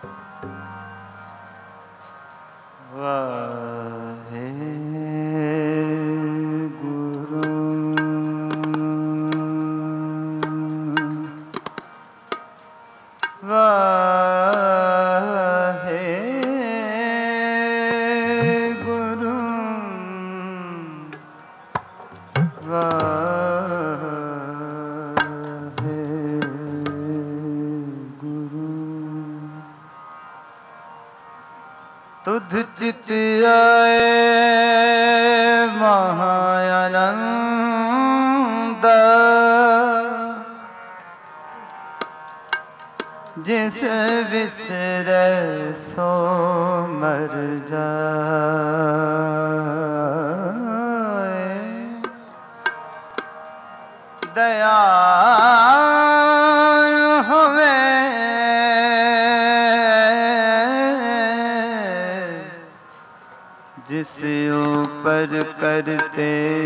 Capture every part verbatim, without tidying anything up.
तुध चित आए महानंद जिस विसरे सो मर जाए। दया जिस ऊपर करते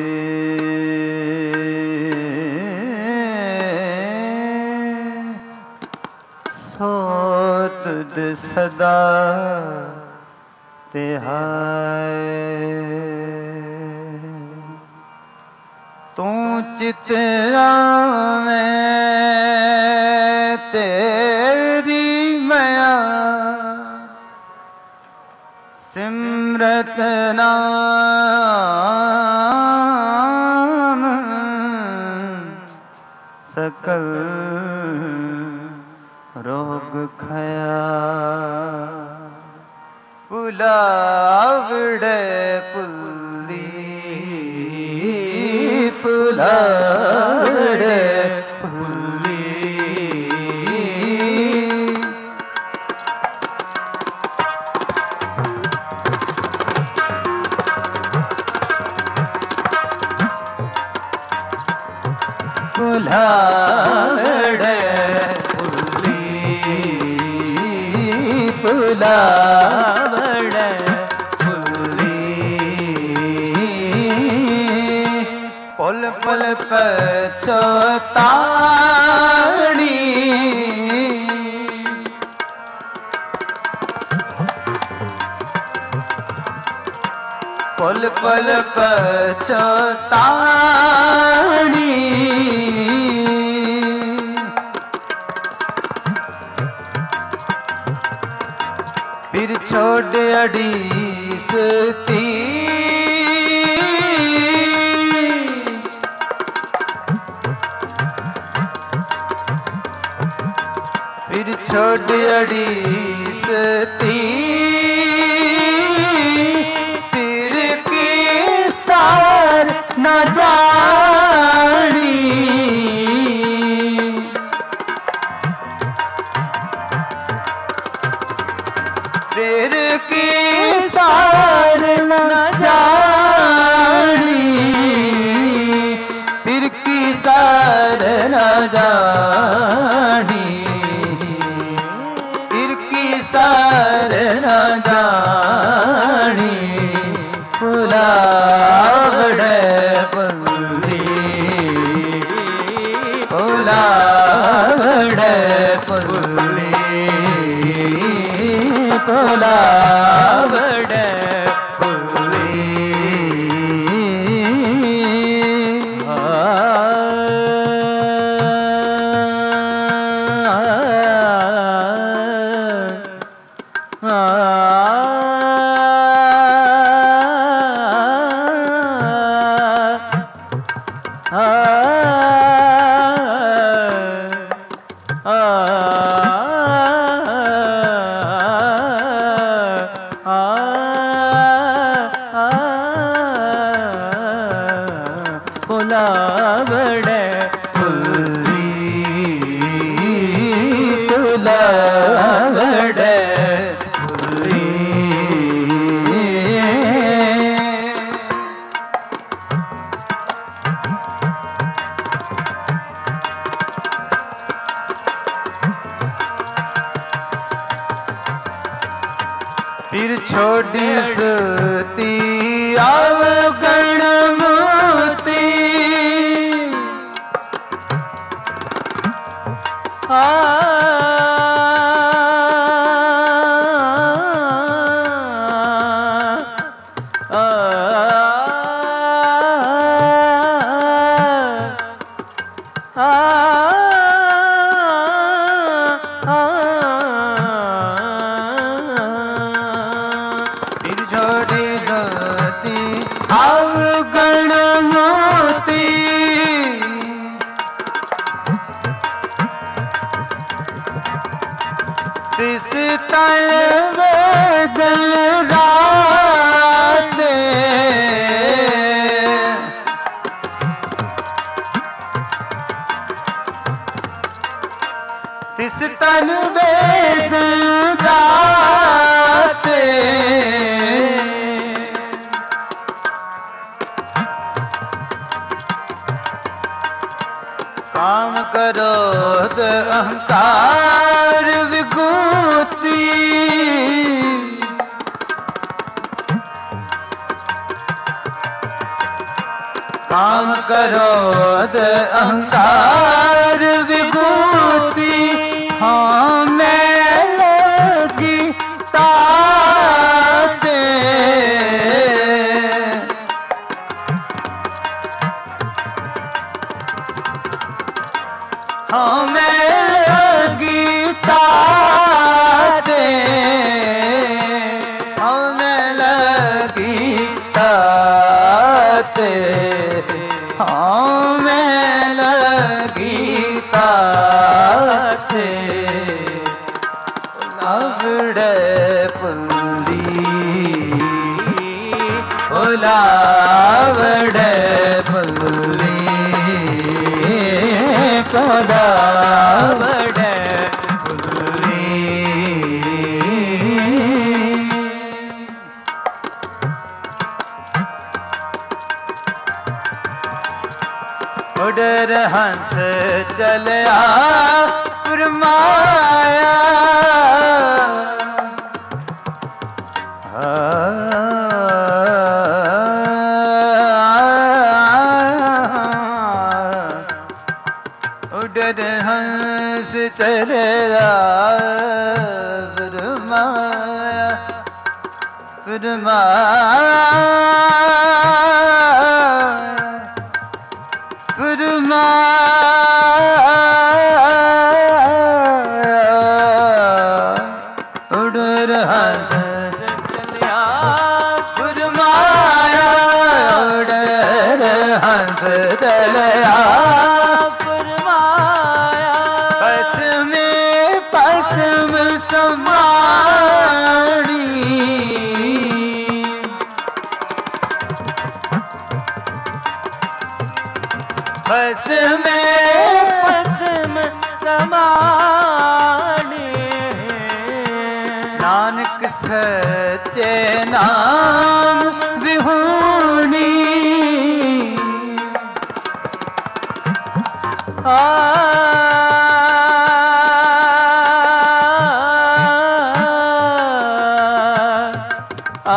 सो तुद सदा तिहाए। तू चित आवे तेरी माया सिमरत नाम सकल रोग खया। पुलावड़े पुल्ली पुलावड़े पुल्ली पुलावड़े पुल्ली पुलावड़े पुल्ली पुल पुल पछताड़ी पुल पुल पछताड़ी फिर छोड़ अड़ीसती फिर छोड़ अड़ीसती फिर की सार न जानी। फिर की सार न जानी फिर की सार न जानी फिर की सार न जानी। पुलावड़े पुल्ली पुलावड़े पुल्ली पुलावड़े पुल्ली पुलावड़े पुल्ली पुलावड़े पुल्ली फिर छोड़ी सती अवगण मोती आ तिस तल वेदन राते तिस तन वेदन राते काम क्रोध अहंकार विभूति काम क्रोध अहंकार विभूति हाँ मैं लगी ताते हाँ मैं लगी ताते हाँ मैं लगी ताते हाँ मैं लगी ताते लावड़े पुल्ली ओ लावड़े पुल्ली लावड़े पुल्ली उडर हंस चलया फरमाया उडर हंस चलया फरमाया फरमाया उडर हंस चलया फरमाया उडर हंस चलया फरमाया पस में पसम समाणी बस में पसम समाने नानक सच्चे नाम विहूणी आ आ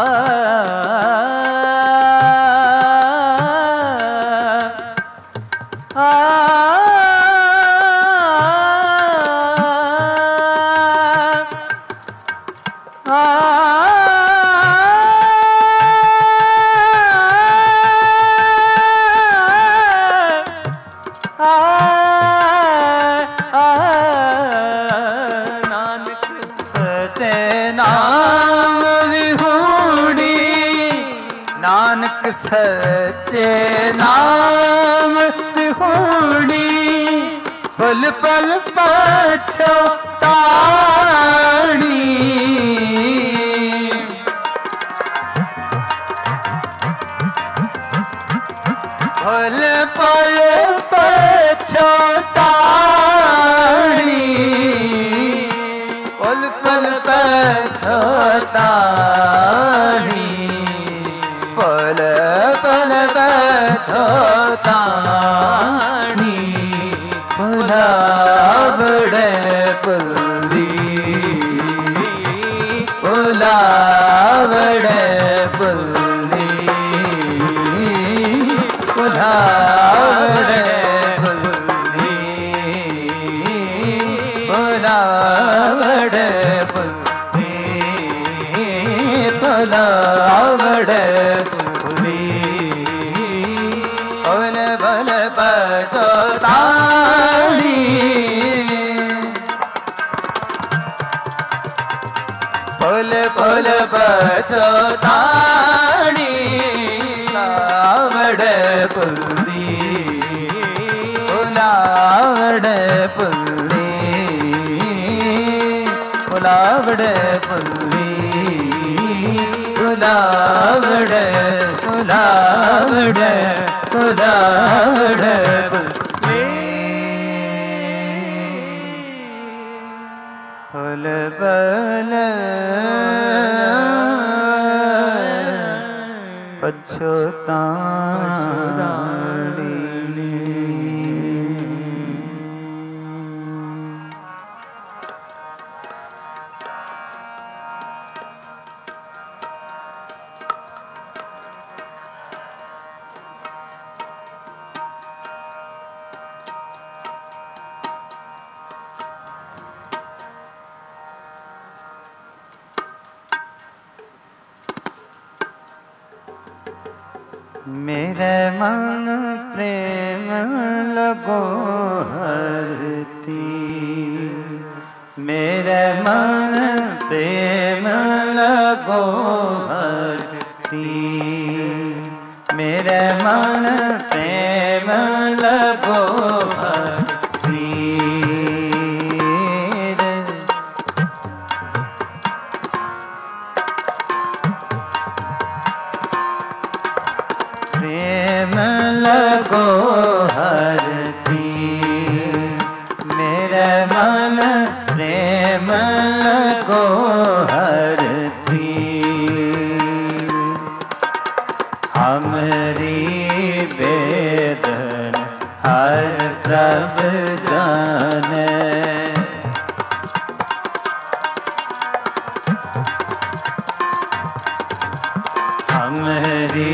नानक सच्चे नाम विहूणी नानक सच्चे नाम विहूणी पल पल पछताणी पल पल पछताणी पल पल पछताणी पल पल पछताणी उलावड़े पुल्ली उलावड़े पुल्ली उलावड़े पुल्ली उलावड़े पुल्ली उलावड़े पुल्ली ओल बल पछताणी पल पल पछताणी लावड़े पुल्ली लावड़े पुल्ली फुलावड़े फुल्ली फुलावड़े फुलावड़े फुलावड़े फुल्ली फुल बल पछतानी मेरे मन प्रेम लगो हरती मेरे मन प्रेम लगो हरती मेरे मन प्रेम लगो हरती प्रेम लगो हरती मेरे मन प्रेम लगो हरती हमरी वेदन हर प्रभ जाने हमरी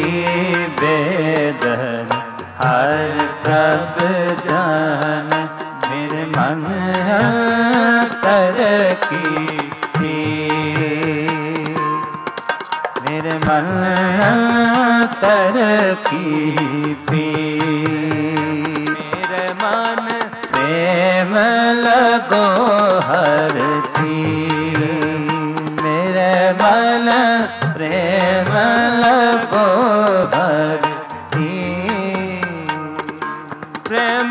वेदन हर प्रभ जान मेरे मन तरकी थी मेरे मन तरकी पी मेरे मन प्रेम लगो हरती मेरे मन प्रेम लगो हरती प्रेम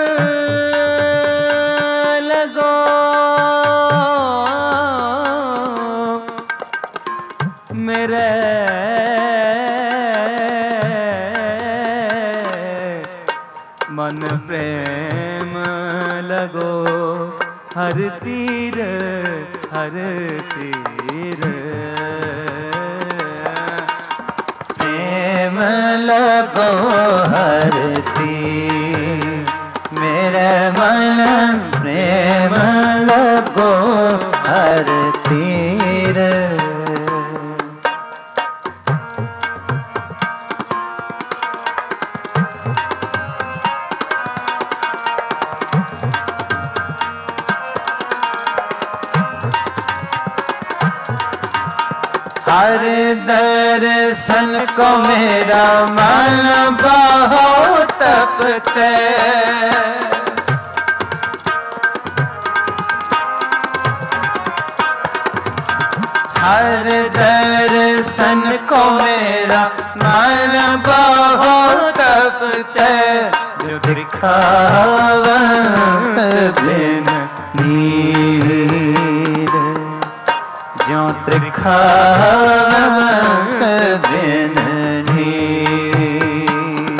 लगो मेरे मन प्रेम लगो हर तीर हर तीर प्रेम लगो हरती मेरे मन प्रेम लगो हर तीर हर दर्शन को मेरा मन बहुत तपते हर दर्शन को मेरा मन बहुत तपते जो दिखावत बिन नीर ज्यों त्रिखावत बिन नीर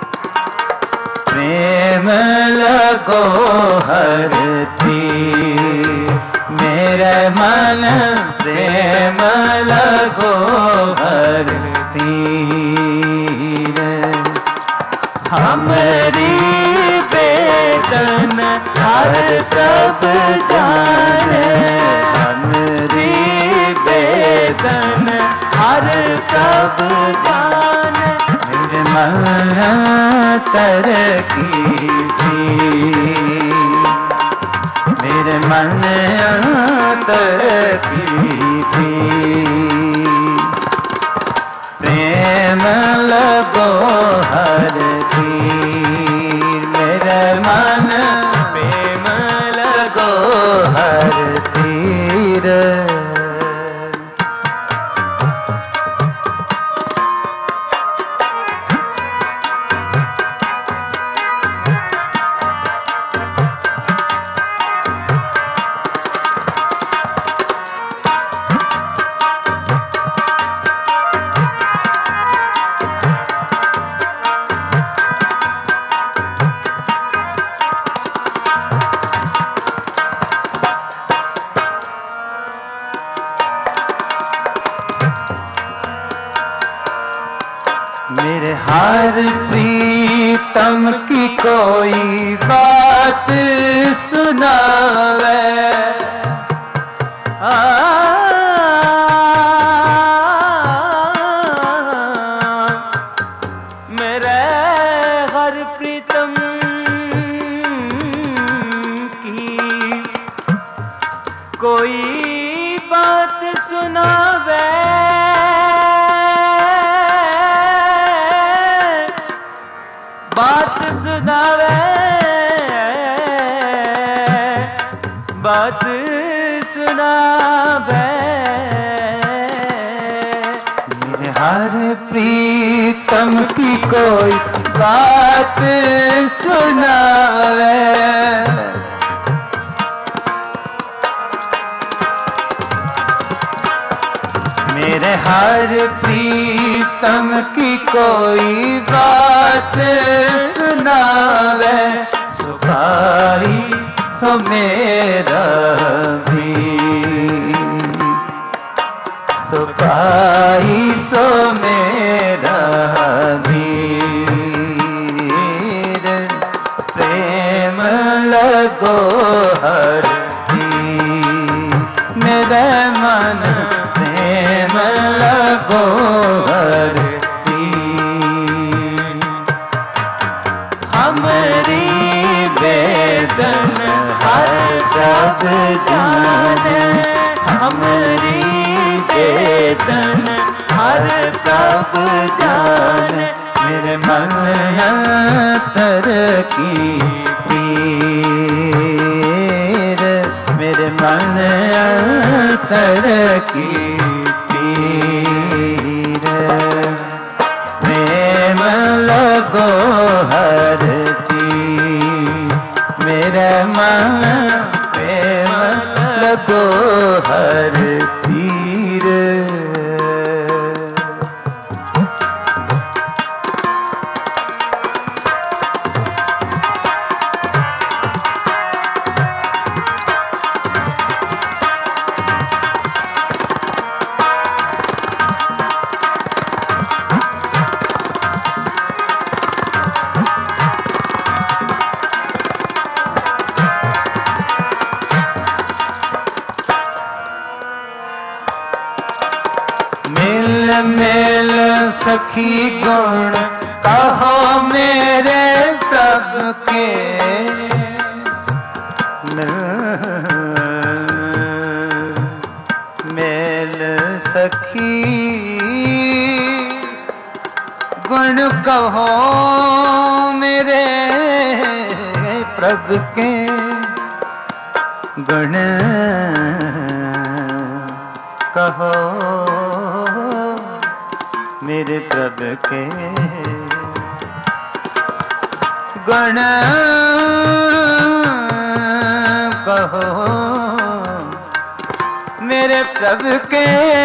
प्रेम लगो हरती मेरे मन प्रेम लगो हरती हमरी वेदन हर प्रभ जाने हमरी वेदन हर प्रभ जाने मेरे मन तरकी थी मेरे मन तरकी थी प्रेम लगो हरती मेरे मन प्रेम लगो हरती कोई बात सुनावे। आ मेरे हर प्रीतम की कोई बात सुनावे। बात सुनावे, बात सुनावे। मेरे हर प्रीतम की कोई बात सुनावे। मेरे हर प्रीतम की कोई बात सुनावे। सुखाई सो मेरा भी, सुखाई सो मेरा वीर। प्रेम लगो हर मेरे मन, प्रेम लगो हर तीर। हमारी वेदन हर जग जाने, हमारी वेदन हर प्रभ जाने। मेरे मन अंतर की पीर, मेरे मन अंतर की पीर। प्रेम लगो हर तीर, मेरे मन प्रेम लगो हर तीर। मिल सखी गुण कहो मेरे प्रभु के। मिल मिल सखी गुण कहो मेरे प्रभु के। गुण कहो मेरे प्रभु के। गुण कहो मेरे प्रभु के।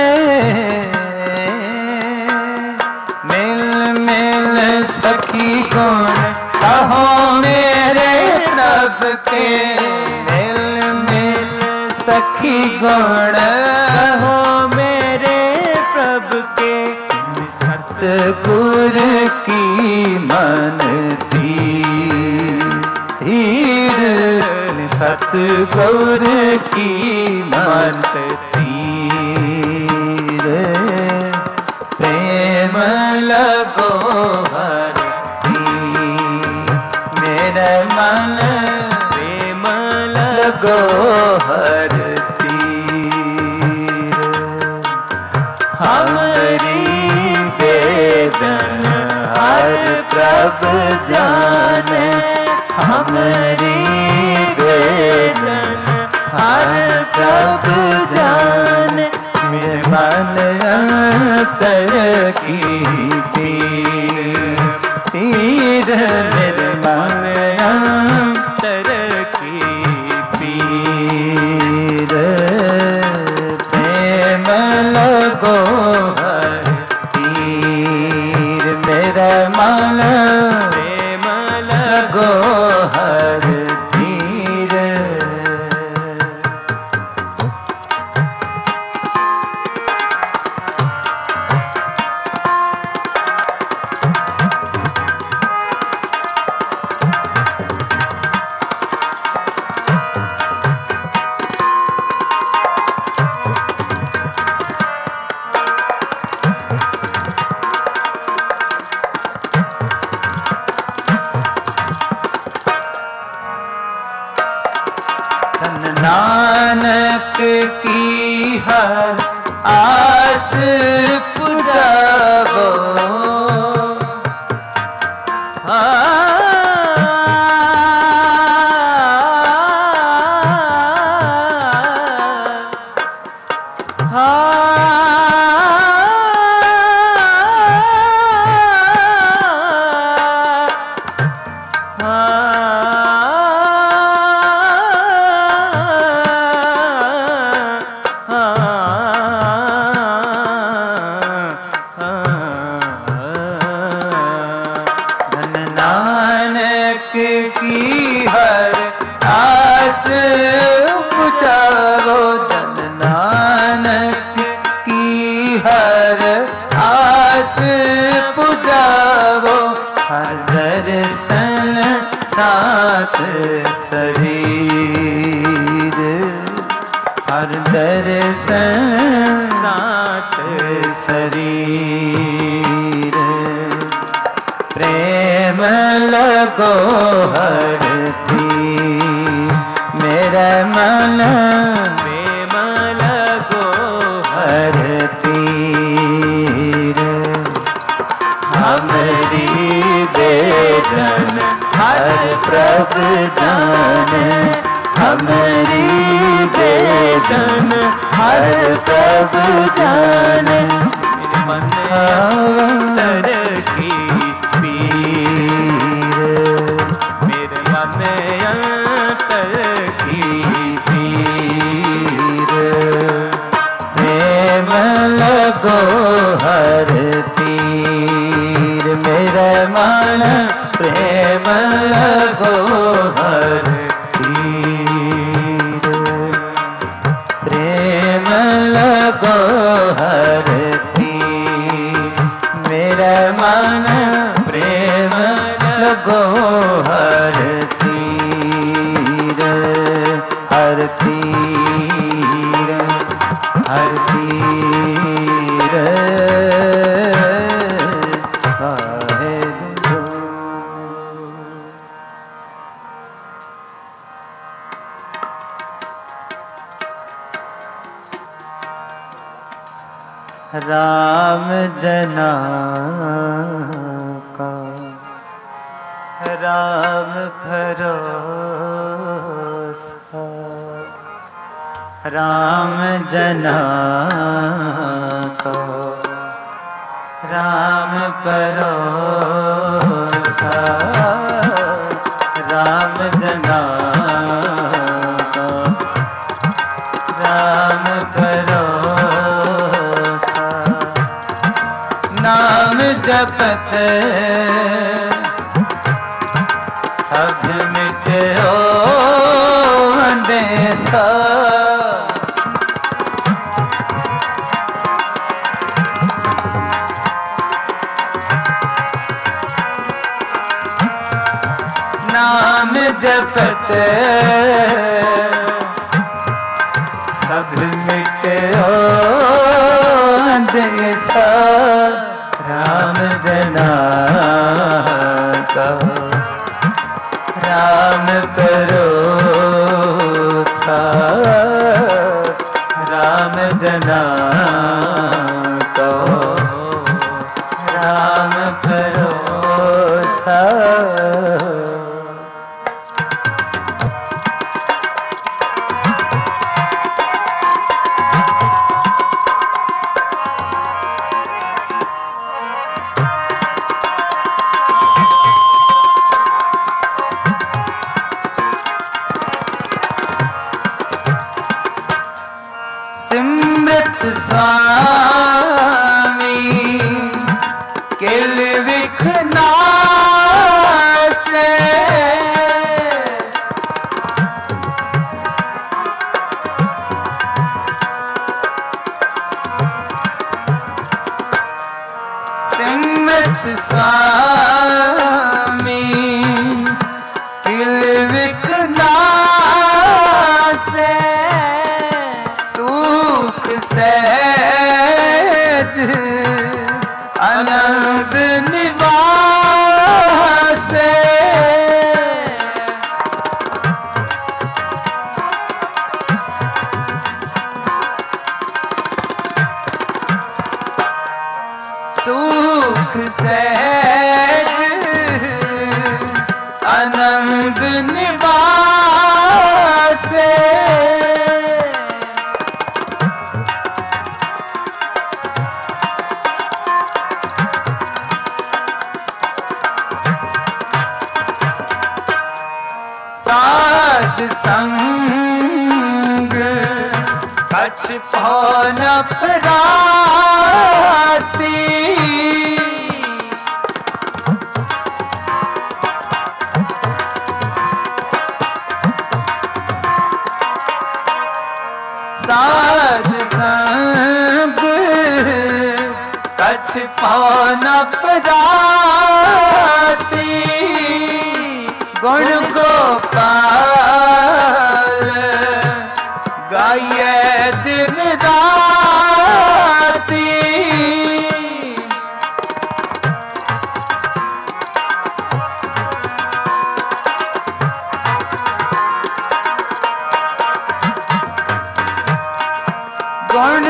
मिल मिल सखी गुण कहो मेरे प्रभु के। मिल मिल सखी गुण कहो मेरे प्रभु के। सतगुर की मनती धीर, सतगुर की मनती प्रेम लगो हर तीर। मेरे मन प्रेम लगो हर तीर। हमारी वेदन हर प्रभु जाने, हमारी वेदन हर प्रभु जाने। मेरे मन अंतर की पीर, पीर मेरे मन अंतर की पीर। प्रेम लगो हर तीर, मेरा मन प्रेम लगो हर तीर। नानक की हर आस पुजावो। सात शरीर हर दर्शन सात शरीर प्रेम लगो हर तीर मेरा मन प्रेम लगो हर तीर हमारी वेदन हर प्रभु जाने हमारी वेदन हर प्रभु जाने मेरे मन अंतर की पीर मेरे मन अंतर की पीर प्रेम लगो हर तीर मेरा मन प्रेम लगो हर तीर प्रेम लगो हर तीर मेरा मन प्रेम लगो हर तीर हर तीर हर तीर राम जना का राम भरोसा राम जना का राम भरोसा राम जना का राम भरोसा नाम जपत सब मिटे हो अंदेशा नाम जपत सब मिटे हो अंदेशा राम जना का राम भरोसा राम जना का राम भरोसा सिमरत स्वामी किल विखनासे सिमरत स्वामी किल विखनासे सहज आनंद निवासे सुख सहज आनंद निवासे। साध संग कछ भव न पराती। साध संग कछ भव न पराती। गुण गोपाल गाये दिन राती। गुण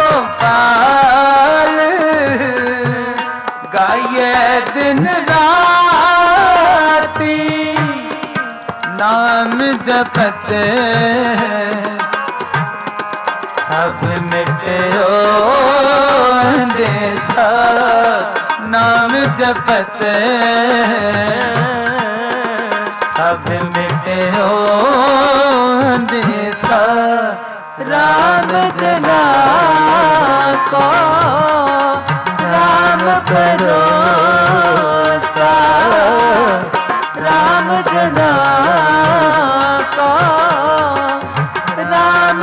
गोपाल गाये दिन राती। नाम जपते सब मिटयो देसा। नाम जपते सब मिटयो देसा। राम जना को राम भरोसा। राम जना को राम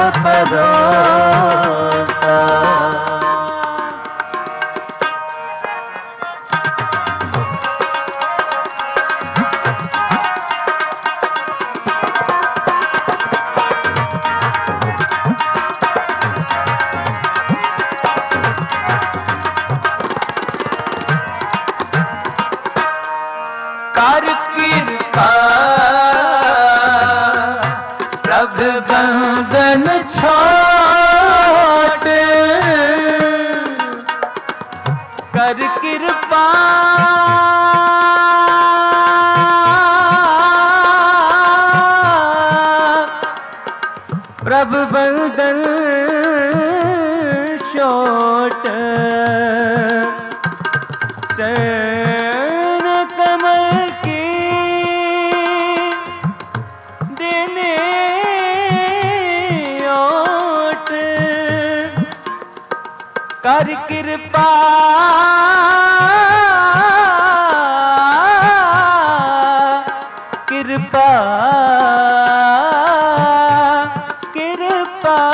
भरोसा। कर कृपा प्रभु बंधन छोड़। कर कृपा प्रभु बंधन छोड़। चरण कमल की देने ओट। कर कृपा कृपा कृपा।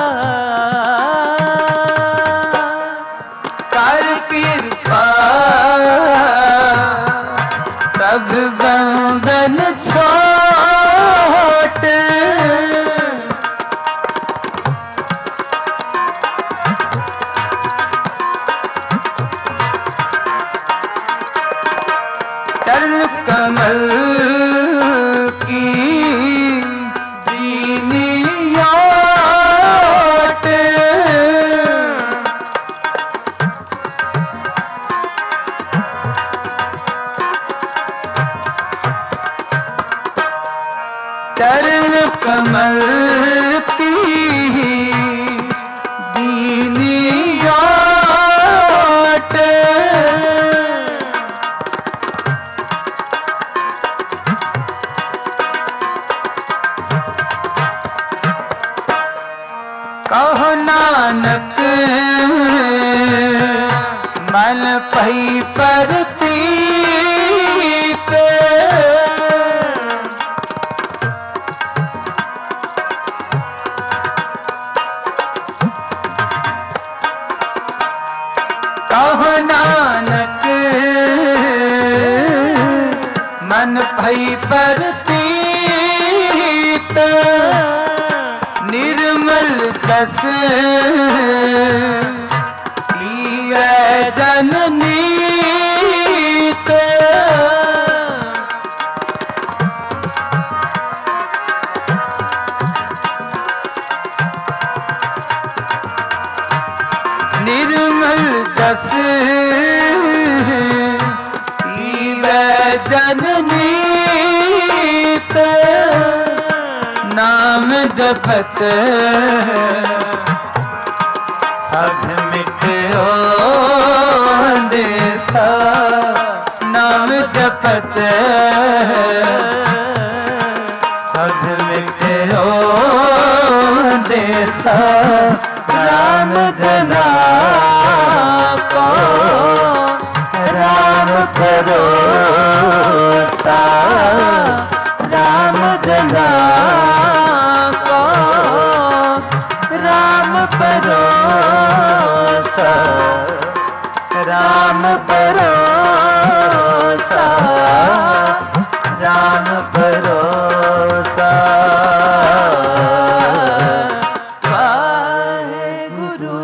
कर कृपा प्रभु बंधन छोड़। चरण कमल की दीनी ओट। चरण कमल की दीनी ओट। कहो नानक मन पई परतीत। कहो नानक मन भई परतीत। निर्मल जस पिए जननीत। निर्मल जस पीवे जननीत नाम जपत सब मिटो देसा नाम जपत सब मिटो देसा राम जना को राम भरोसा राम जना को राम भरोसा राम भरोसा राम भरोसा वाहेगुरु।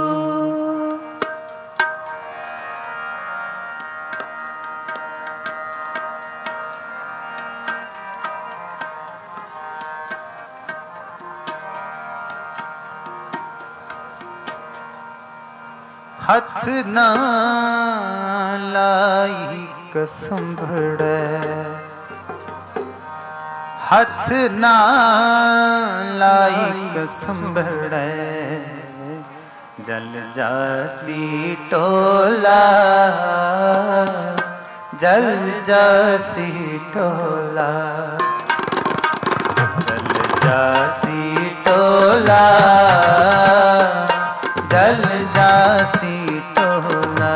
हथ ना लाई कसंभड़े हथ ना लाई कसंभड़े जल जासी टोला जल जासी टोला जल जासी टोला जल जासी टोला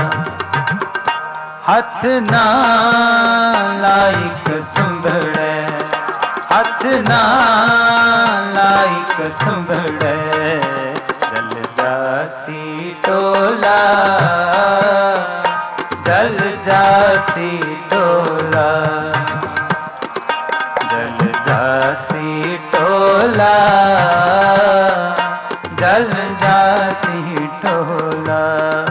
हथ ना लाइक संभड़े हथ ना लाइक संभड़े जल जासी टोला जल जासी टोला जल जासी टोला जल जासी टोला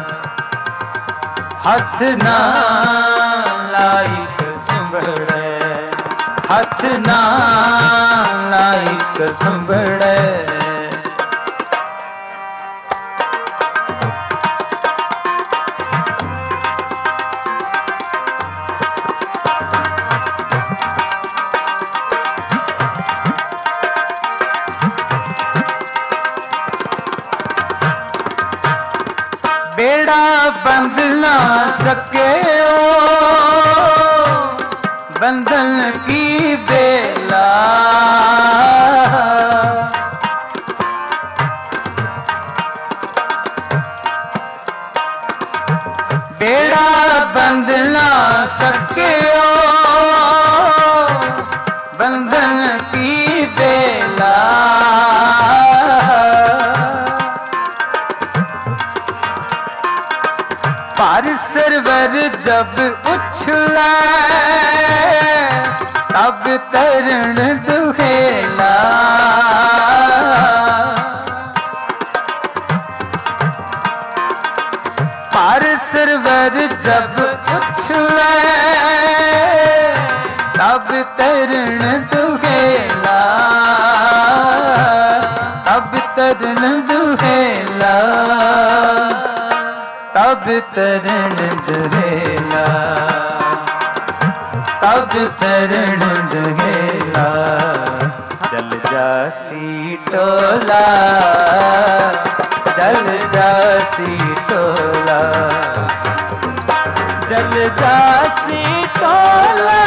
हथ ना लाइक संभड़े हथ ना लाइक संभड़े बेड़ा बंध ना सके ओ बंधन की बेला बेड़ा बंध ना सके ओ बंधन की बेला पार सरवर जब उछला तब तरण दुहेला पार सरवर जब उछला तब तरण दुहेला तब तरण दुहेला तब तरण दुहेला तब तरण दुहेला जल जासी टोला जल जासी टोला जल जासी टोला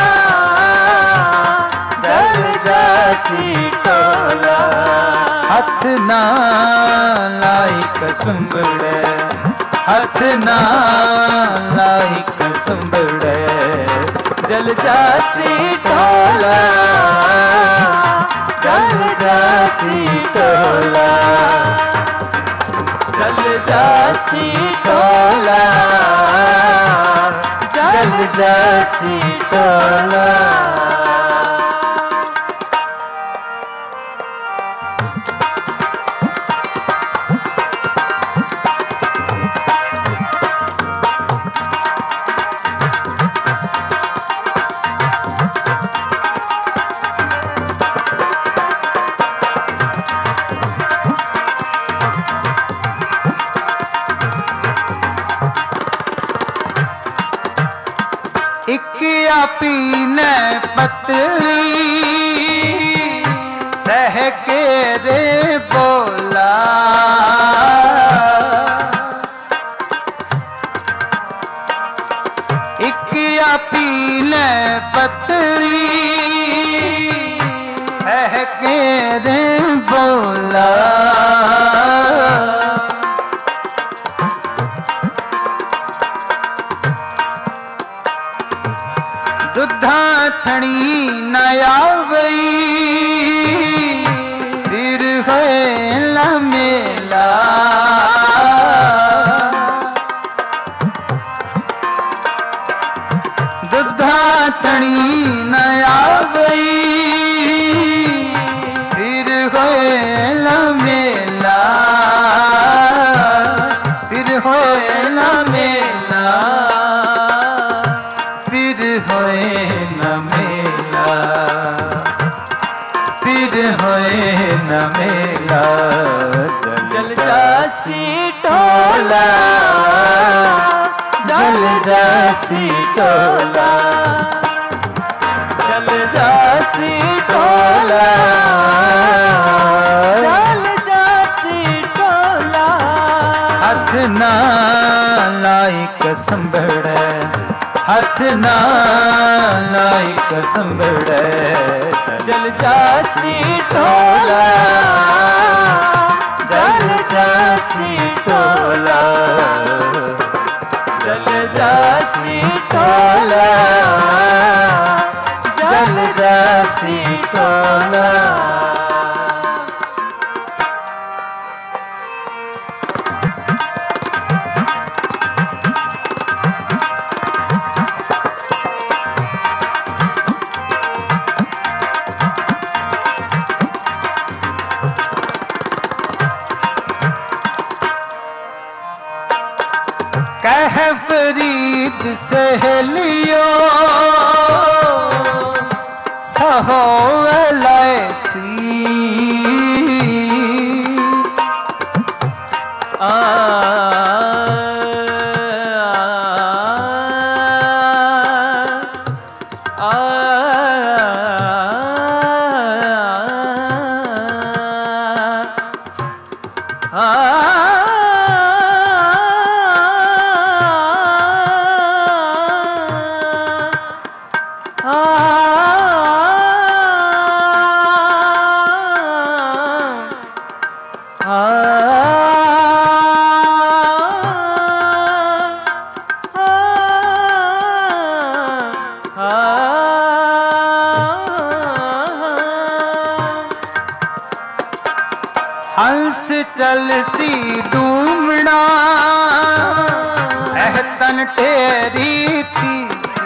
जल जासी टोला हथ ना लाइक संभड़े हथ ना लाइक संभड़े जल जासी टोला जल जासी टोला जल जासी टोला जल जासी टोला पीने पतली सह के रे बोला इकिया पीने पतली सह के रे बोला दुधा थड़ी नया वई फिर है मेला दुधा थड़ी नया वई फिर है मेला फिर है मेला फिर होए न मेला फिर होए न मेला जल जासी टोला जल जासी टोला जल जासी टोला जल जासी टोला हाथ ना लाइक संभड़े हाथ ना लाइक संभड़े जल जासी टोला जल जासी टोला जल जासी टोला जल जासी टोला कह फरीद सहेलियो सहो अलैसी आ हंस चलसी डूमड़ा एहतन तेरी थी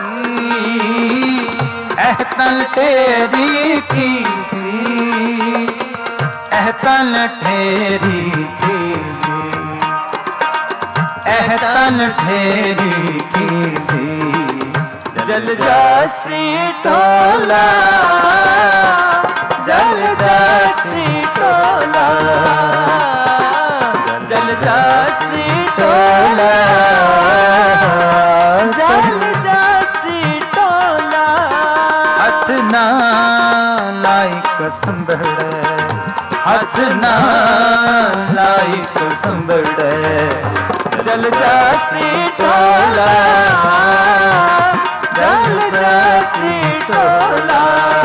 एहतन तेरी की सी एहतन ठेरी की सी एहतन ठेरी की सी जल जासी टोला जल जासी टोला जल जासी टोला जल जासी टोला हाथ ना लाइक संभड़े हाथ ना लाइक संभड़े जल जासी टोला जल जासी टोला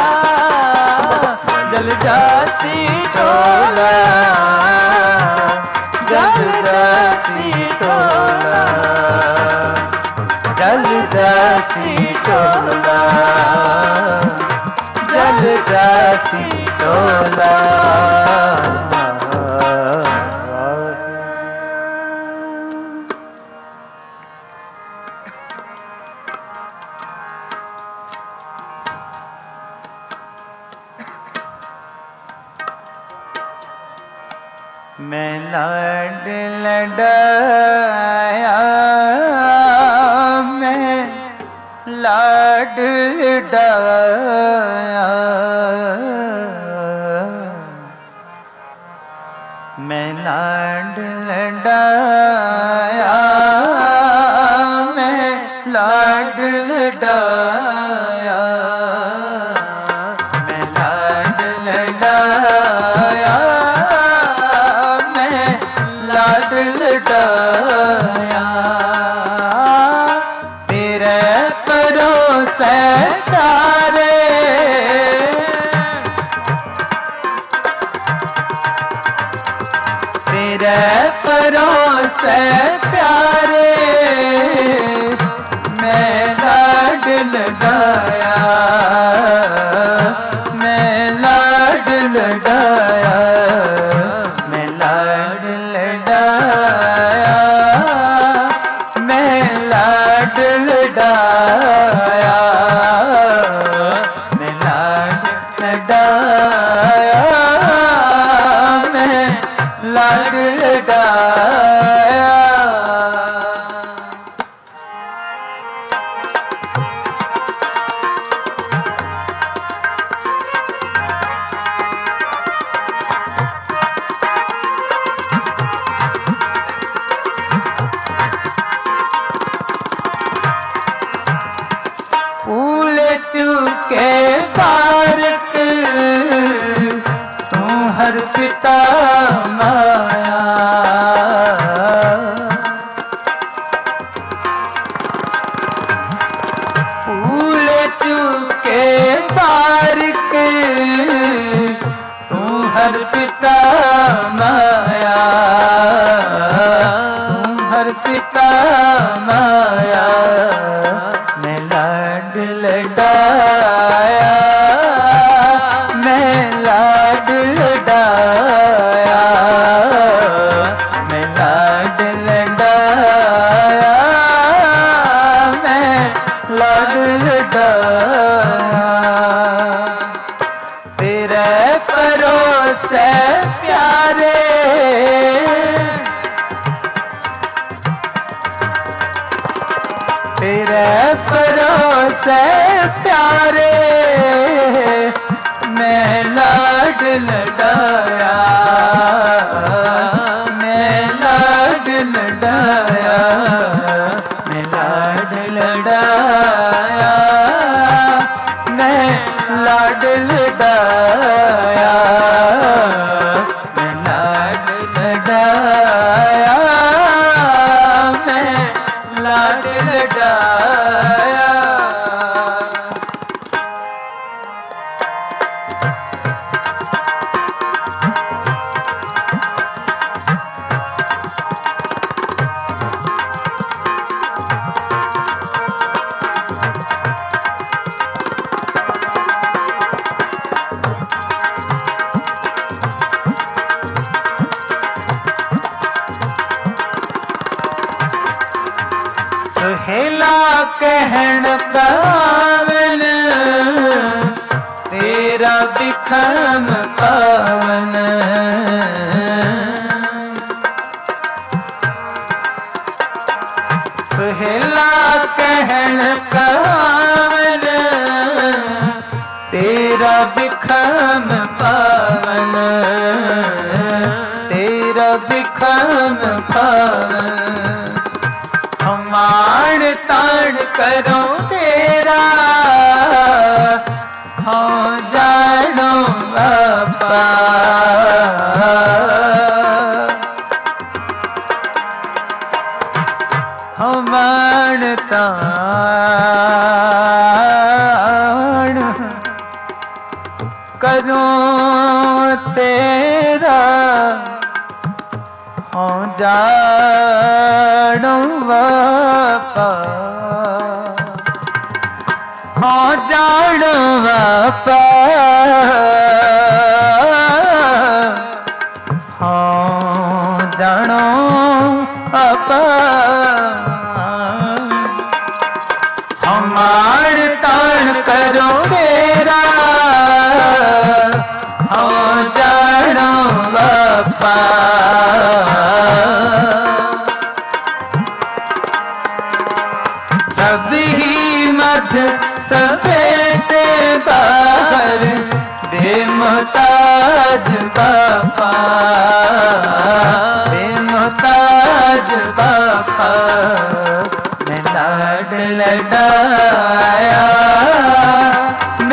जल जासी टोला जल जासी टोला जल जासी टोला जल जासी टोला मैं लाड लडाया मैं लाड लडाया मैं लाड लडाया मैं लाड लडाया तेरे परोसे प्यारे मैं लाड लगाया, मैं लाड लगाया, मैं लाड लगाया, मैं लाड लगाया, मैं लाड लगाया, मैं लाड लगाया। फूल चुके बारक तू हर पिता माया, फूल चुके बारक तू हर पिता माया, तू हर पिता माया, मैं लाड लगाया, मैं लाड लगाया, मैं लाड लगाया, मैं लाड लगाया। तेरे परोसे प्यारे तेरे परोसे प्यारे मैं लाड लगाया, मैं लाड लगाया, मैं लाड लगाया, मैं लाड लगाया, मैं लाड लगाया, मैं लाड लगाया। सुहेला कहन पावन तेरा बिखम पावन, सुहेला कहन पावन तेरा बिखम पावन, तेरा बिखम पावन। मान तान करो तेरा हो जानो बापा, हो मान तान करो तेरा हो जानो बापा, हो जानो बापा, हो जानो बापा। हमार तान करो तेरा हो जानो बापा, सब ही मध सवेटे बाहर बेमुहताज बापा, बेमुहताज बापा। मैं लाड लगाया,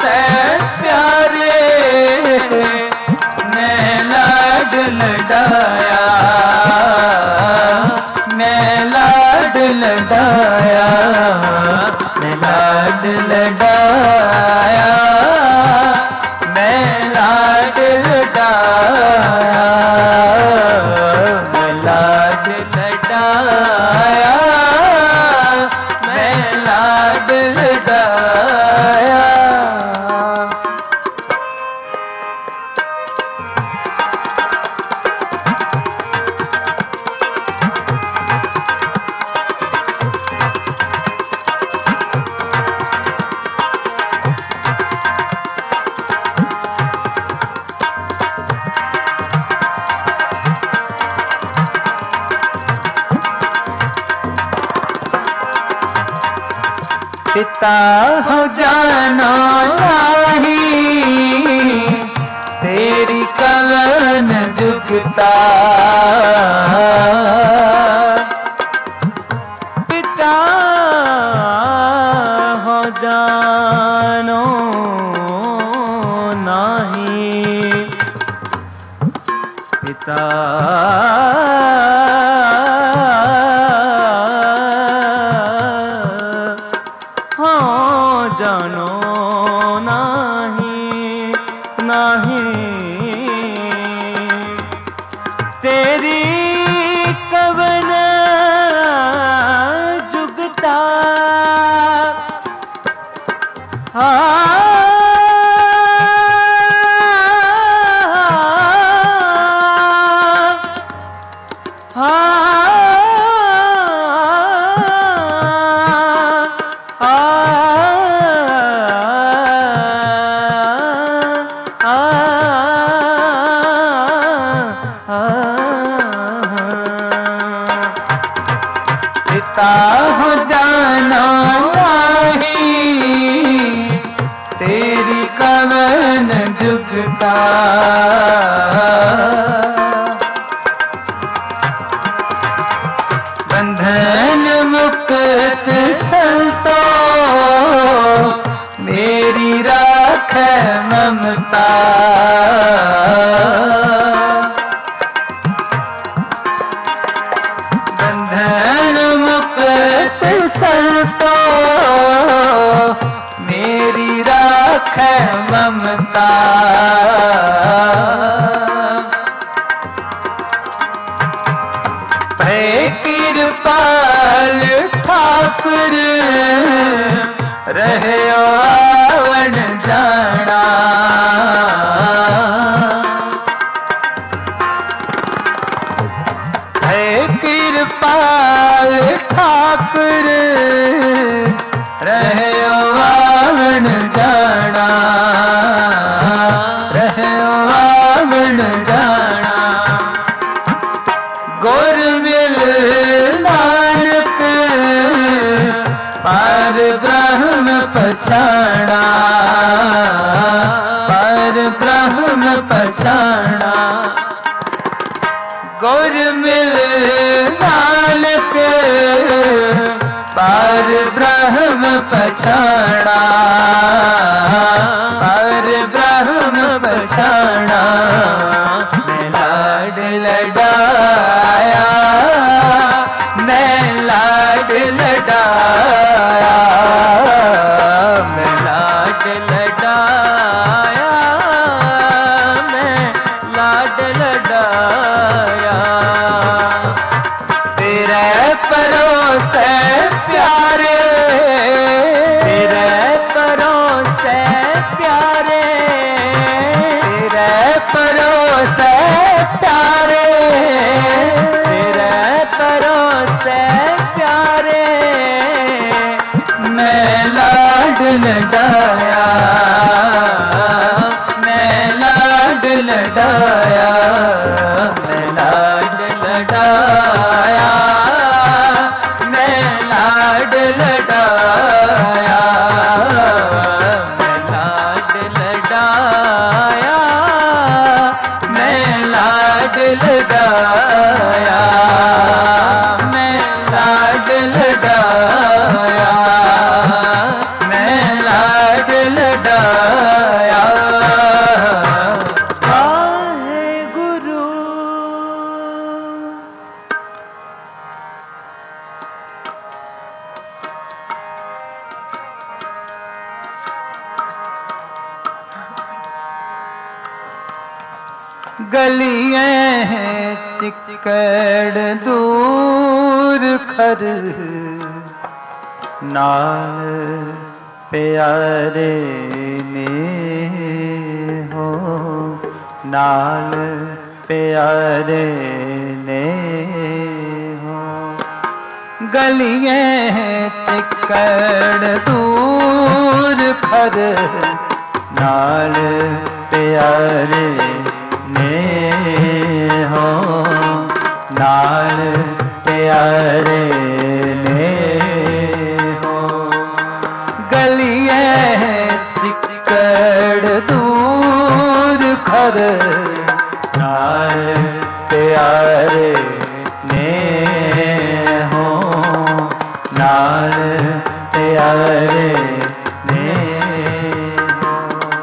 से प्यारे मैं लाड लडाया, मैं लाड लडाया, मैं लाड लडाया, मैं लाड लडाया, मैं लाड लडाया, मैं लाड लडाया। पिता हो जानो नाही तेरी कवन जुगता, पिता हो जानो नाही, पिता जानो नाही नाही तेरी कवन जुगता, पिता हो जानो नाही तेरी कवन जुगता, बंधन मुक्त संतो मेरी राख ममता, बंधन मुक्त संतो मेरी राख ममता, भय कृपाल ठाकुर रहे आवण जाना, भय कृपाल ठाकुर रहे आवण जाना, रहे आवण जाना, गुर मिल नानक पार ब्रह्म पछाड़ा, पार ब्रह्म पछाड़ा, गुर मिल नानक पार ब्रह्म पछाड़ा, पार ब्रह्म पछाड़ा, मैं लाड लडाया, मैं लाड लडाया, मैं लाड लडाया, मैं लाड लडाया, तेरे परोसे प्यारे, तेरे परोसे प्यारे, तेरे परोसे प्यारे, तेरे परोसे प्यारे, मैं लाड लडाया, मैं लाड लडाया, मैं लाड लडाया, मैं लाड लडाया, मैं लाड लडाया, मैं लाड लडाया, मैं लाड लडाया, मैं लाड लडाया। गलियां हैं चिक्कड़ दूर खर नाल प्यारे ने हो नाल प्यारे ने हो गलियां हैं चिक्कड़ दूर खर नाल प्यारे ने हो नाल प्यारे ने हो गलियां चिक्कड़ दूर खर नाल प्यारे ने हो नाल प्यारे ने हो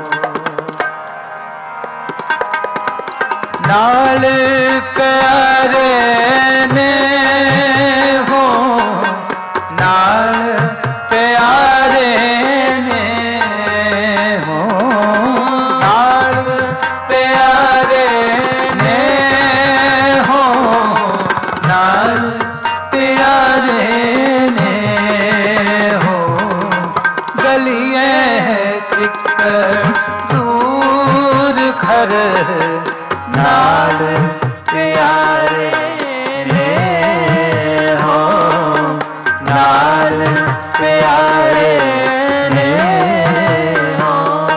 नाल प्यारे ने हो नाल प्यारे ने हो नाल प्यारे ने हो नाल प्यारे ने हो गलियां चिक्कड़ दूर खर नाल प्यारे ने हो नाल प्यारे ने हो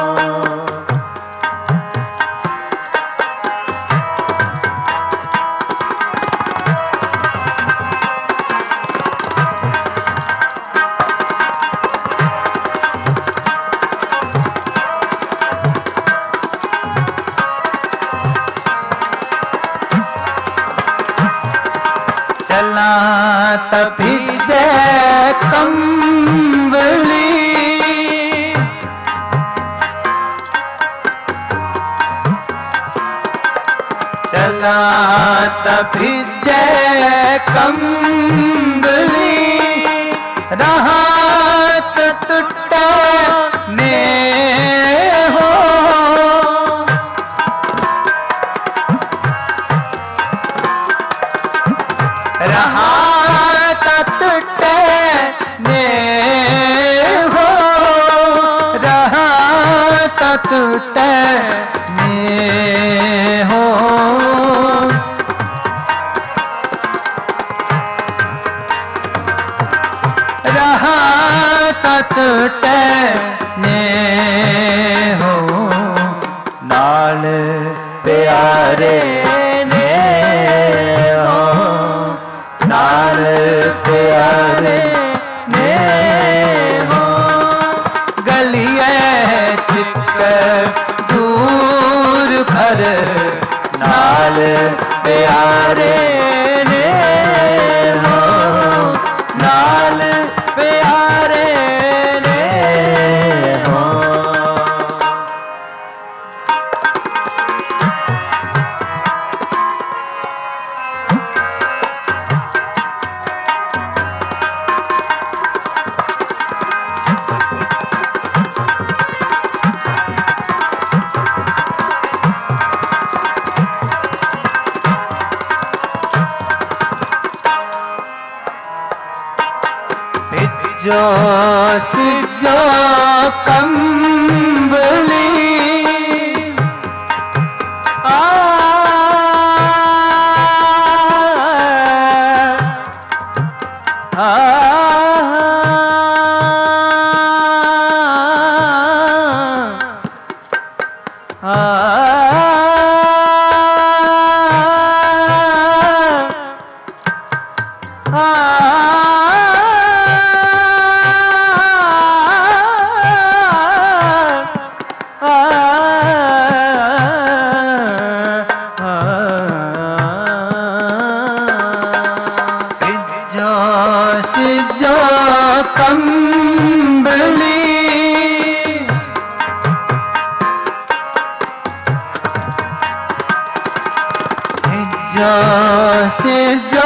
चला तभिजे कंबली चला तभिजे कंबली राहत टूटे ने हो राहत टूटे ने हो राहत टूटे ने हो राहत टूटे ने हो नाल प्यारे ने हो नाल प्यारे ने हो गलियां चिक्कड़ दूर खर नाल प्यारे ने हो नाल प्यारे ने हो जोश जो कंबली आ आ से जो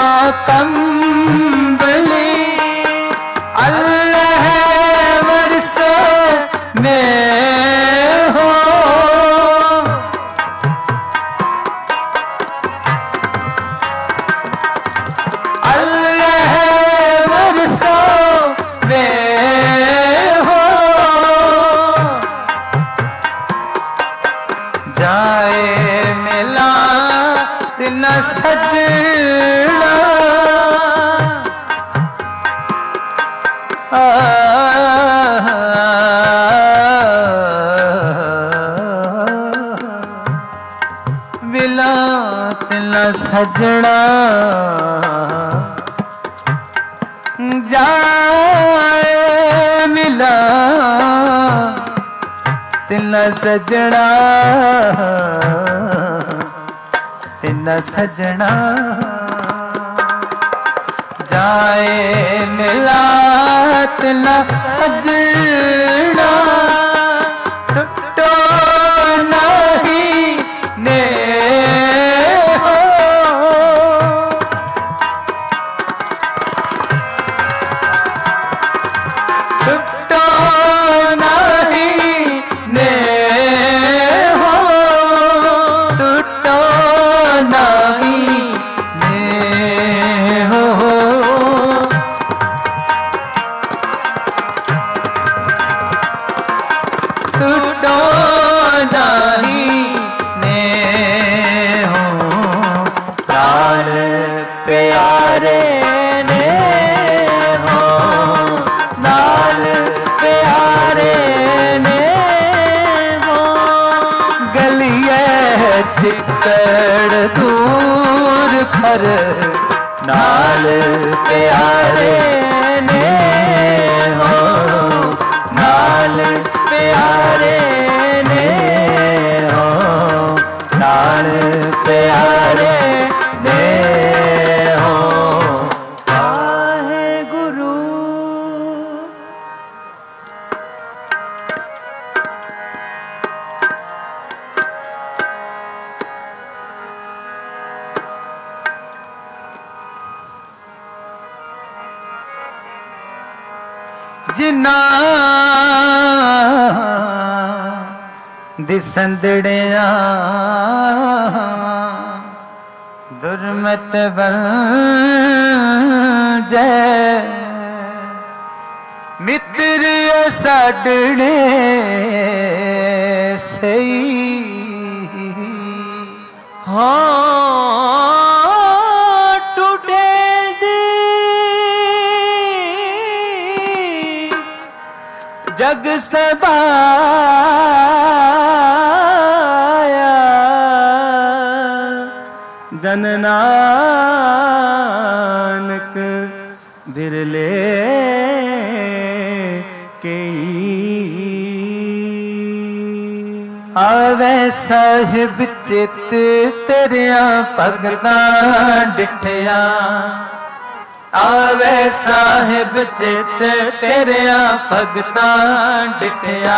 कंबली अल्लाह वर्षे में हो मिलात न सजना जाए मिला तिन सजना तिन सजना जाए मिला तिन सजना टुटो नहीं ने हो टुटो नहीं ने हो टुटो नहीं ने हो टूटो नहीं ने हो लाल प्यारे ने हो लाल प्यारे ने हो गलिए चित्तड़ दूर खर नाल प्यारे ने हो नाल प्यारे ने हो नाल प्यारे ने हो वाहे गुरु जिना दिसंदड़िया दुर्मत बन जय मित्र साडने सही हाँ टूटे दी जग सबाया जन नानक बिरले के आवे साहिब चित तेरिया भगतां डिठिया आवे साहिब चित तेरिया भगतां डिठिया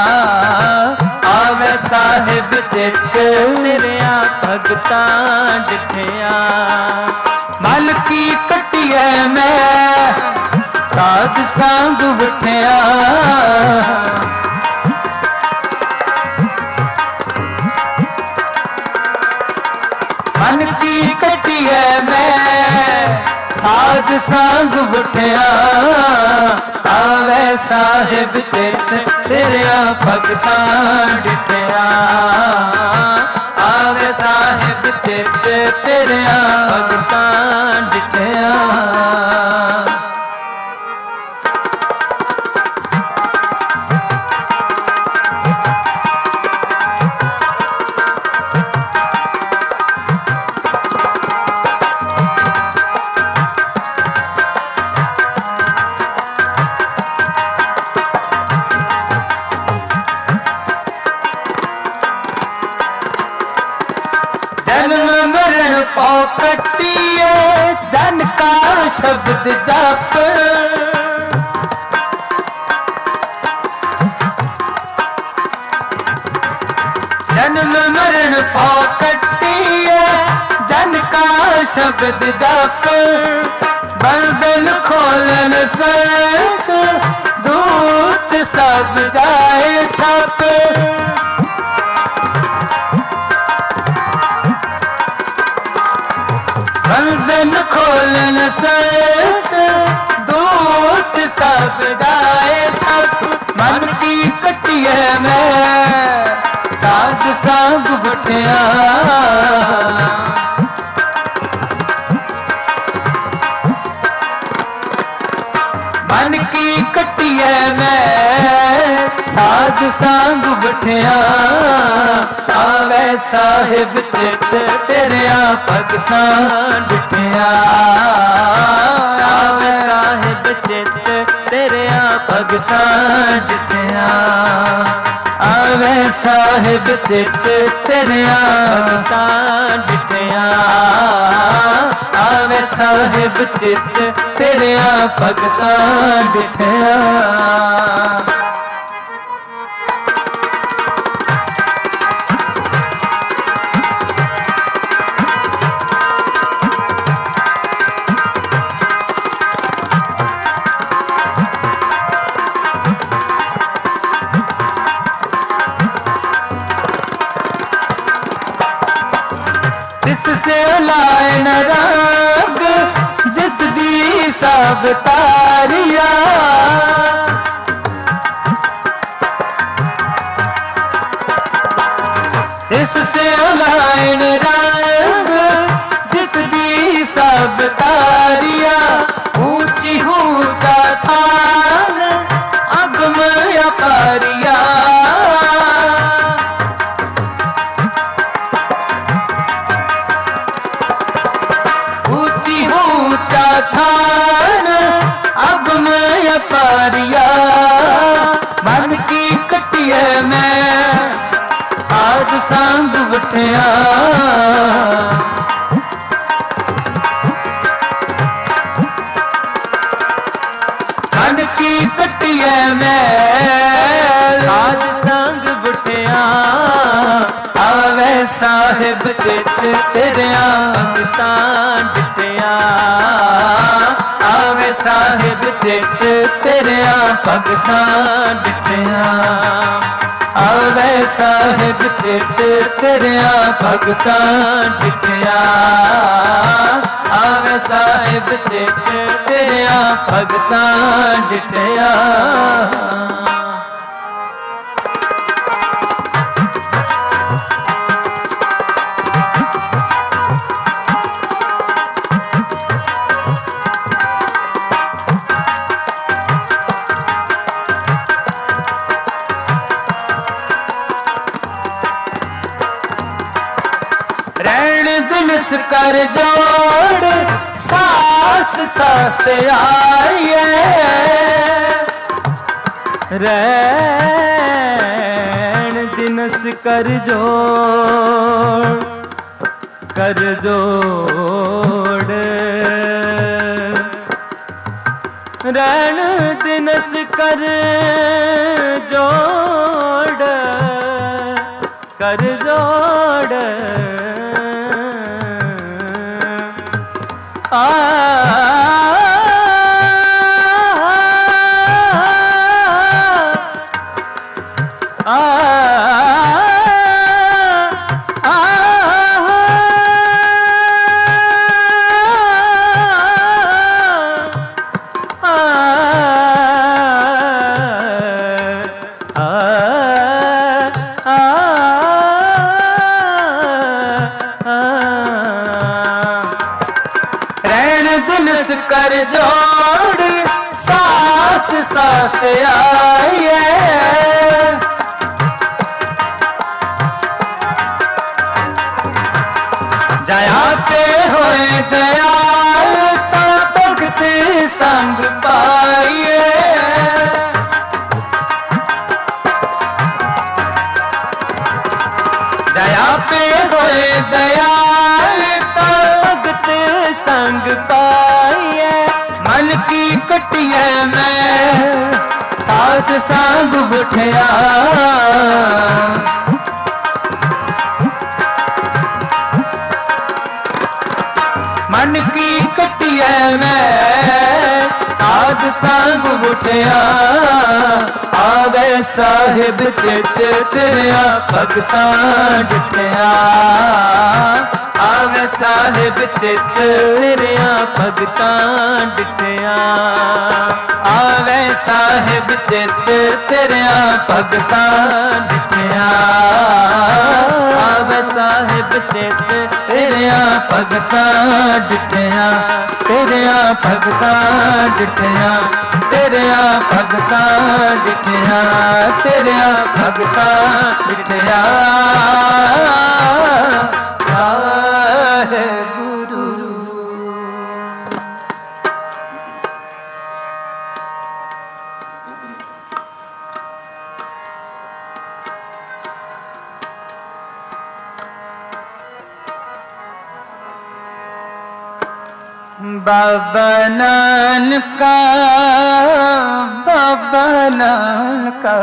आवे साहिब चित तेरिया भगतां डिठिया मन की कटिए मैं साध सांग बिठिया मन की कटिए मैं साध सांग बिठिया आवे साहिब चित तेरिया भगतां डिठिया आवे साहिब चित तेरिया भगतां डिठिया कटिए जन का शब्द जाप जन्म मरण पाओ कटिए जन का शब्द जाप बंधन खोलन सत दूत सब जाए छप बंधन खोलन सत दूत सब जाए छप मन की कटिए मैं साध सांग बिठिया मन की कटिए मैं साध सांग बिठिया आवे साहिब चित तेरिया भगतां डिठिया आवे साहिब चित तेरिया भगतां डिठिया आवे साहिब चित तेरिया भगतां डिठिया आवे साहिब चित तेरिया भगतां डिठिया। जिससे लाए न रंग जिस दी सब तारिया जिससे लाए न रंग जिस दी सब तारिया ऊंची ऊंचा थान अगम अपारिया थान अगम अपारिया मन की कटिए मैं साध सांग बिठिया मन की कटिए मैं साध सांग बिठिया आवे साहिब चित तेरिया भगतां डिठिया आवे साहिब चित तेरिया भगतां डिठिया आवे साहिब चित तेरिया भगतां डिठिया आवे साहिब चित तेरिया भगतां डिठिया। रैन दिनस कर जोड़ सास सास ते आइए रैन दिनस कर जोड़ कर जोड़ रैन दिनस कर जोड़ कर जोड़ आ आ दिनस कर जोड़ सास सास ते आइए जया पे होए दयाल ता भगत संग पाइए जया पे होए दयाल ता भगत संग पाइए मन की कटिए मैं साध सांग बिठिया मन की कटिए मैं साध सांग बिठिया आवे साहिब चित तेरिया भगतां डिठिया आवे साहिब चित तेरिया भगतां डिठिया आवे साहिब चित तेरिया भगतां डिठिया आवे साहिब चित तेरिया तेरिया भगतां डिठिया तेरिया भगतां डिठिया तेरिया भगतां डिठिया तेरिया भगतां डिठिया वाहे गुरु। बाबा नानका बाबा नानका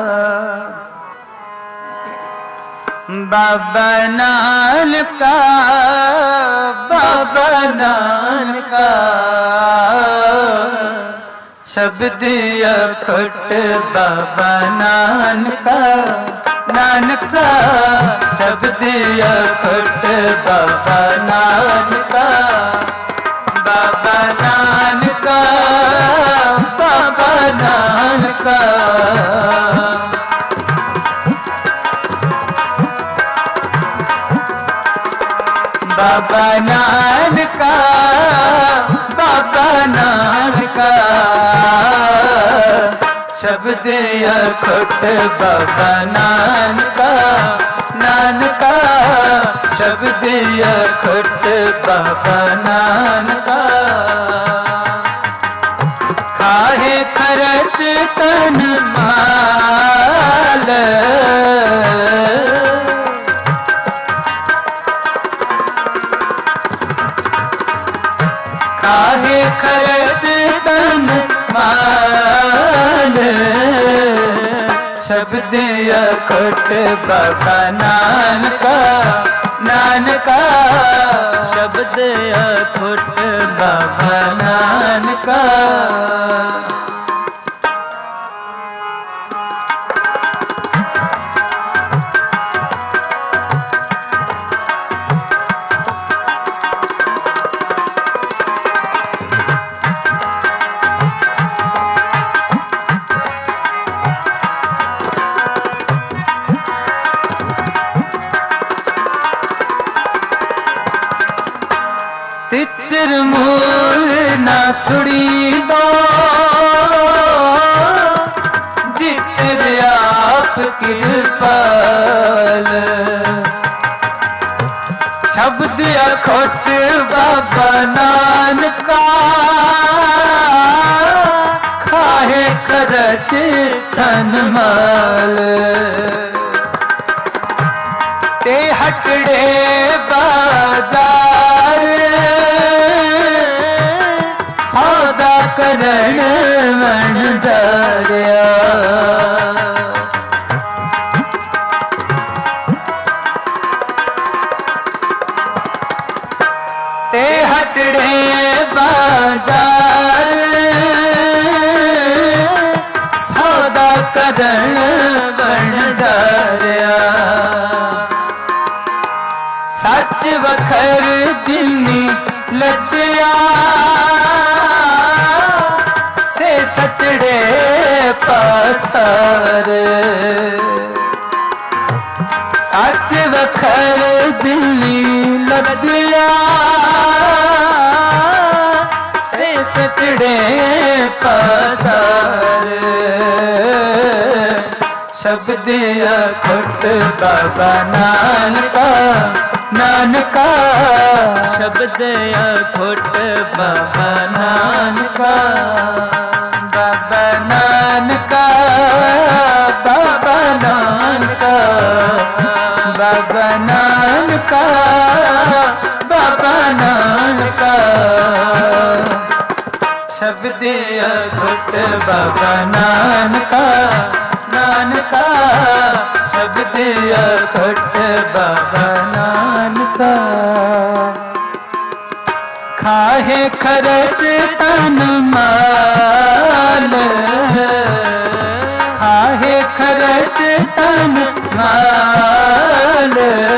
बाबा नानका बाबा नानका शब्द अखट बाबा नानका नानका शब्द अखट बाबा नानका बाबा नानका बाबा नानका बाबा नानका बाबा नानका शब्द अखट बाबा नानका नानका शब्द अखट बाबा नानका खाहे खरच तन माल खाहे खरच तन माल शब्द अखट बाबा नानका नानका शब्द अखट बाबा नानका तितर मूल ना थुड़ी दो जितर आप कृपाल शब्द अखट बाबा नानका खाहे खरच तन माल ते हटड़े बाजार सौदा करण मन जारिया ते हटड़े बाजार सौदा करण बन जारिया सच वखर जिन्नी लद्या से सचड़े पासार सच वखर जिन्नी लद्या से सचड़े पासार शब्द अखट बाबा नानका नानका शब्द अखट बाबा नानका बाबा नानका बाबा नानका बाबा नानका बाबा नानका शब्द अखट बाबा नानका नानका शब्द अखट बाबा नानका खाहे खरच तन माल खाहे खरच तन माल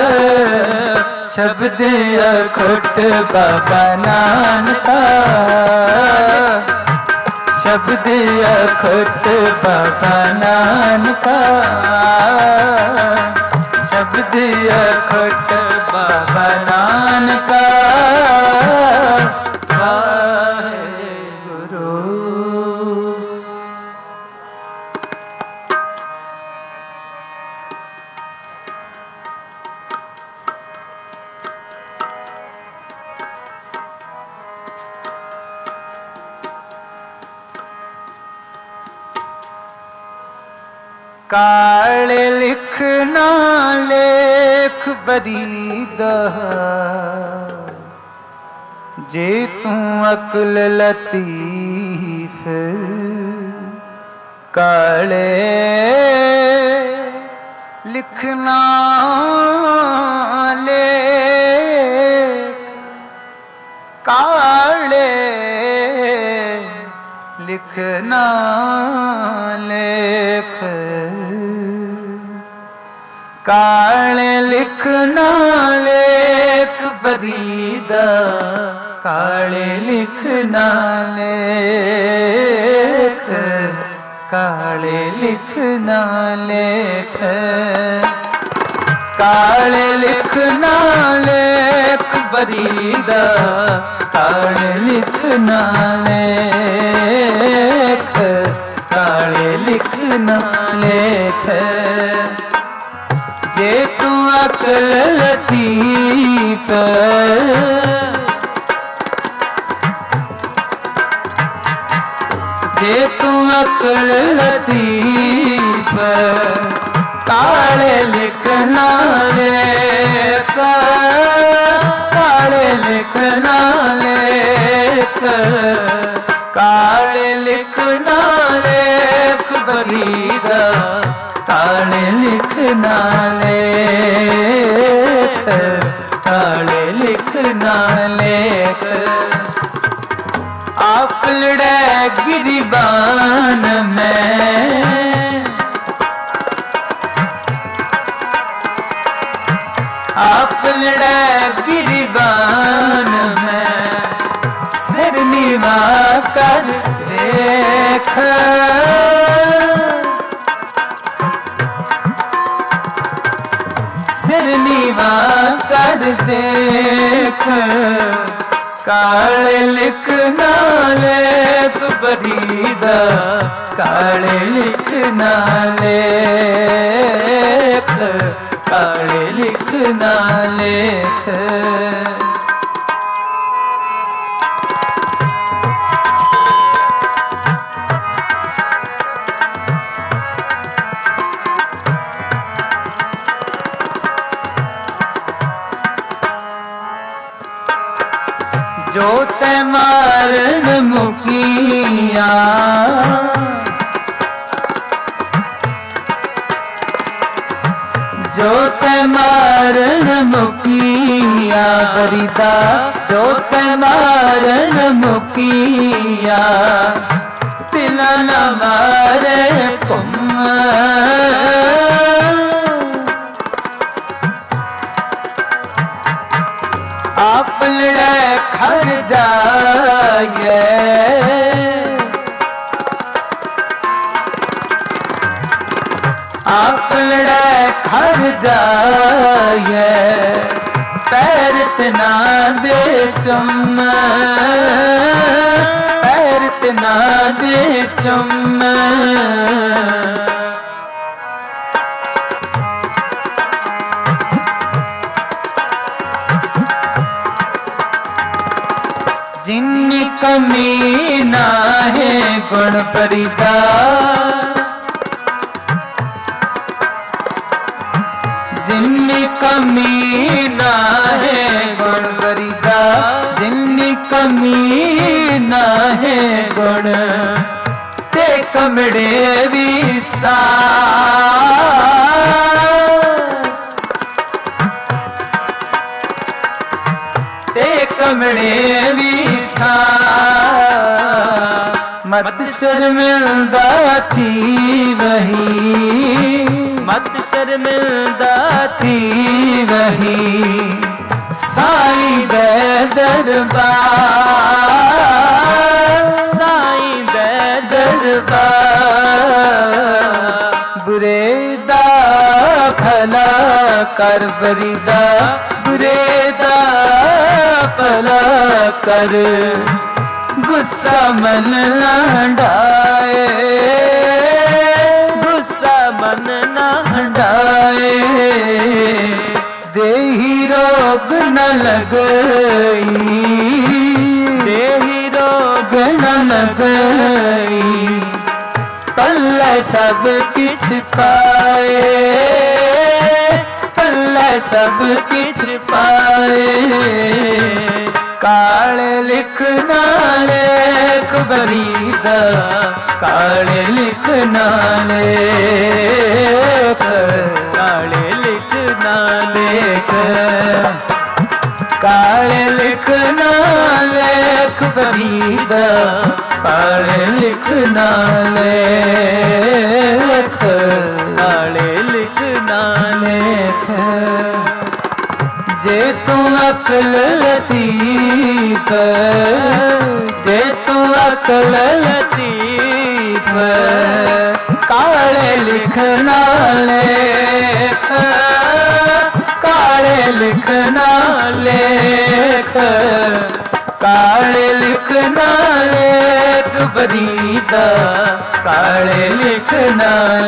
शब्द अखट बाबा नानका शब्द अखट बाबा नानका शब्द अखट बाबा नानका वाहेगुरु। काले लिखना लेख बरीदा जे तू अकल लतीफ काले लिखना लेख काले लिखना लेख काले लिखना लेख बरीदा काले लिखना लेख काले लिखना लेख काले लिखना लेख बरीदा काले लिखना लेख काले लिखना लेख जे तू अकल लतीफ जे तू अकल लतीफ काले लिखना लेख काले लिखना लेख काले लिखना लेख बरीदा काले लिखना लेख काले लिखना लेख आप लड़े गिरिबान में आप लड़े गिरिबान में सिर नीवा कर देख सिर नीवा कर देख काले लिखना लेख बरीदा काले लिखना लेख काले लिखना लेख जो ते मारन मुकिया जो ते मारन मुकिया बरीदा जो ते मारन मुकिया तिला न मारे कुम आप लड़े खर जाए आप लड़े खर जाए पैर तना दे चुम पैर तना दे चुम जिन्नी कमी ना है गुण फरीदा जिन्नी कमी ना है गुण फरीदा जिन्नी कमी ना है गुण ते कमड़े भी सा ते कमड़े भी मत शर्मिंदा थी वही मत शर्मिंदा थी वही साईं दे दरबार साईं दे दरबार बुरे दा भला कर बरीदा बुरे दा भला कर गुस्सा मन ना हटाए गुस्सा मन ना हटाए देही रोग न लगई देही रोग न लगई पल्ले सब किछ पाए पल्ले सब किछ पाए काले लिखना लेख बरीदा काले लिखना लेख काले लिखना लेख काले लिखना लेख बरीदा काले लिखना लेख काले लिखना लेख जे तू अकल लतीफ जे तू अकल लतीफ काले लिखना लेख काले लिखना लेख काले लिखना लेख बरीदा काले लिखना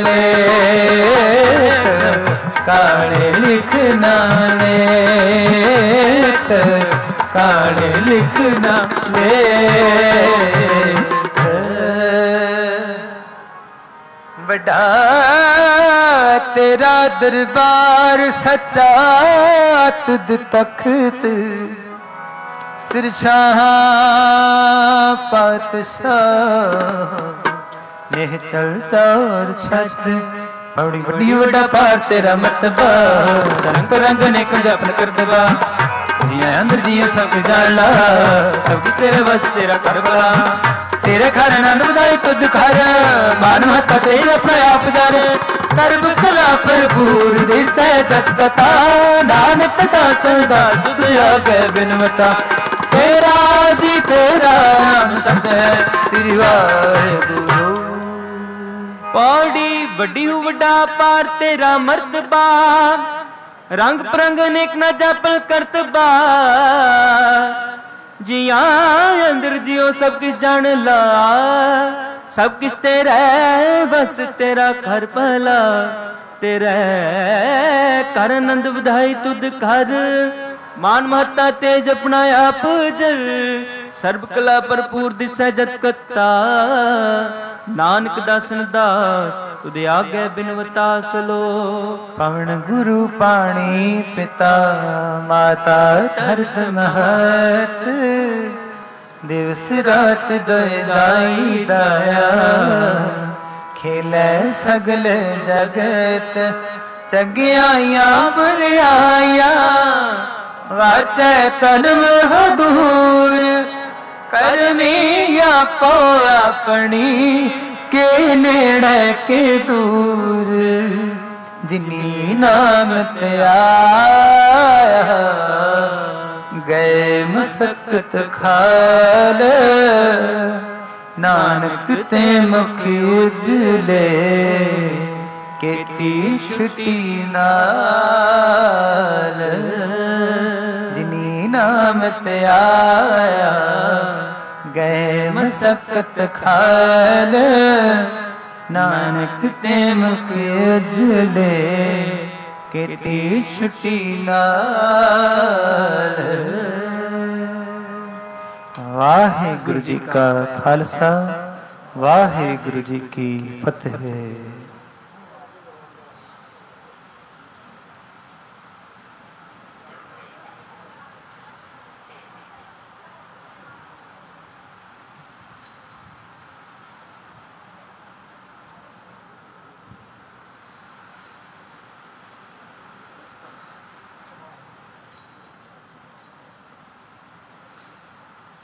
लेख काले लिखना लेख काले लिखना लेख बड़ा तेरा दरबार सच्चा तुद तख्त सिर शाह पातशाह निहचल चार छत बड़ी बड़ी बड़ा पार तेरा मर्तबा रंग रंग ने जपन कर दबा जिया अंदर जिया सब जान ला सब कुछ तेरे बस तेरा कर बला तेरे घर आनंद बधाई तुद घर मान महता तेरे अपना आप जान सर्व कला भरपूर दिसै जगता नानक दास सदा सुध आगे बिनवता तेरा जी तेरा नाम सत है श्री वाहेगुरु पौड़ी वड्डी हूँ वड्डा पार तेरा मर्तबा रंग परंग नेक न जापल करतबा जिया अंदर जियो सब किस जान ला सब किस तेरा बस तेरा घर भला तेरा कर आनंद बधाई तुद कर मान महता तेज अपना आप जर सर्व कला भरपूर दिसै जगता नानक दासन दास तुद आगे बिनवता सलो पवन गुरु पाणी पिता माता धरत महत दिवस रात दय दाई दाया खेलै सगल जगत चगियाया बरियाया वाचै कर्म दूर करमी आपो अपनी के नेड़े के दूर जिनी नाम ते आया गए मसकत खाल नानक ते मुखी उजले केती छुटी नाल जिनी नाम ते आया गए मसकत खाल नानक ते मुख उजले केती छुटी नाल। वाहिगुरु जी का खालसा वाहिगुरु जी की फतेह।